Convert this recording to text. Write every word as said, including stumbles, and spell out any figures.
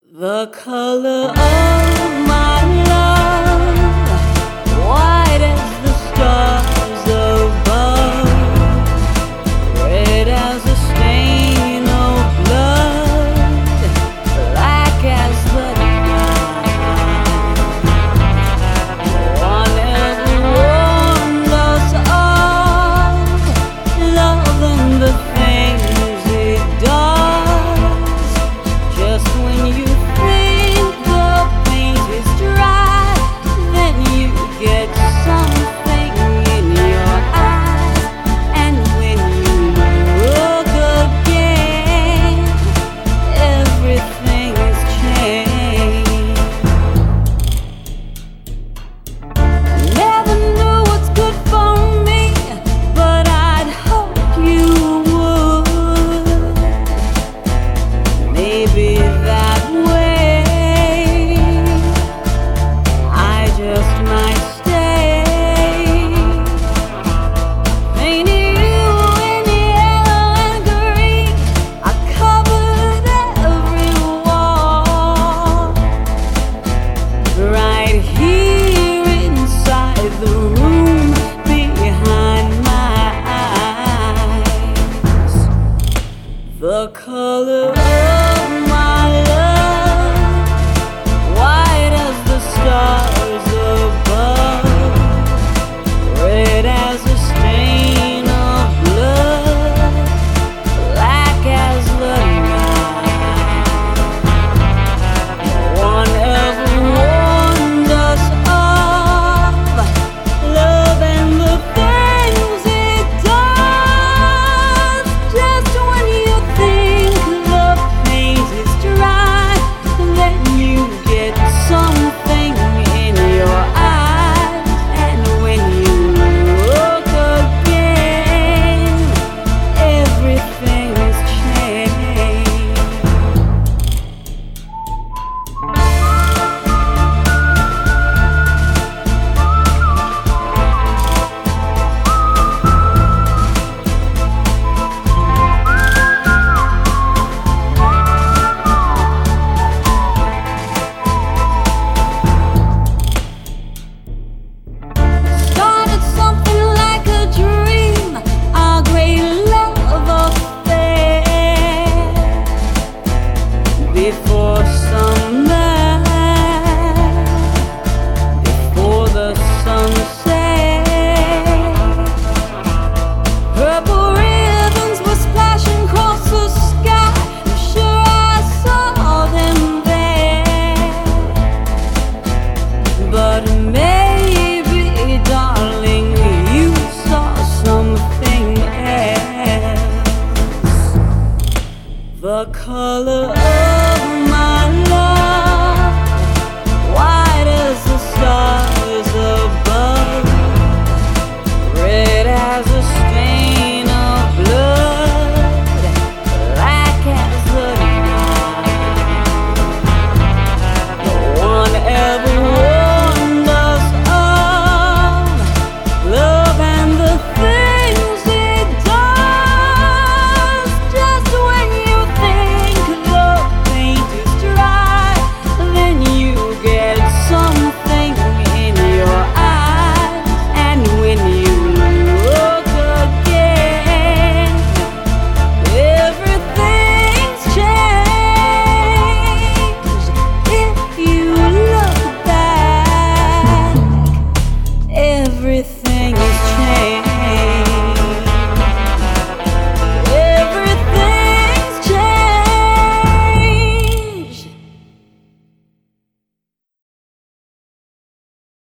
The color of my love, white as the stars above, red as a stain of blood, black as the night. Whatever warned us of love and the things it does, just when you the color of my love, white as the stars above, red as a stain of blood, black as the night. One ever warned us of love and the things it does, just when you think the paint is dry, then you get something in your eyes, and when you look again, everything has changed. Before some